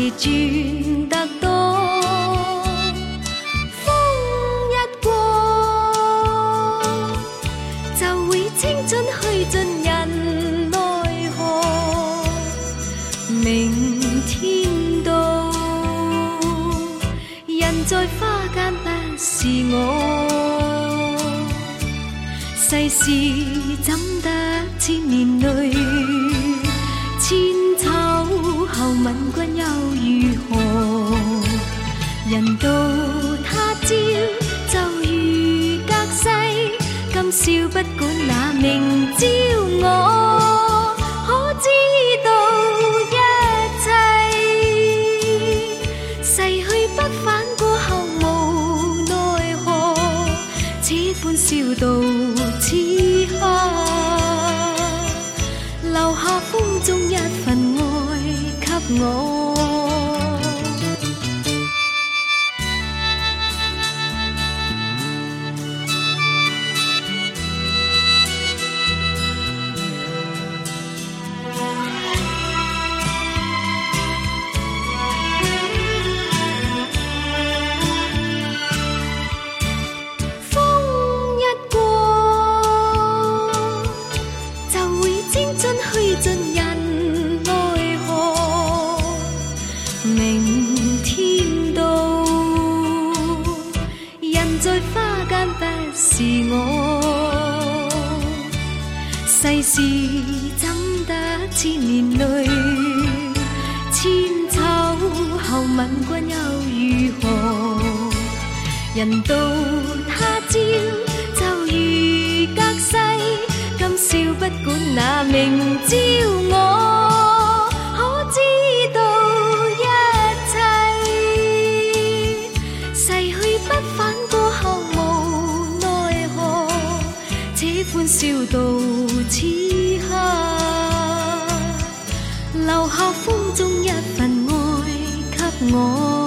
是轉得多。風一過，就會青春去盡人奈何。明天到，人在花間不是我。世事怎得千年淚，千秋後問君又如何？人到他朝就如隔世，今宵不管那明朝我，可知道一切逝去不返過後無奈何，此歡笑到此刻，留下風中一份愛給我。是我，世事怎得千年淚，千秋後問君又如何？人到他朝就如隔世，今宵不管那明朝我，可知道一切逝去不返過後歡笑到此刻，留下風中一份愛給我。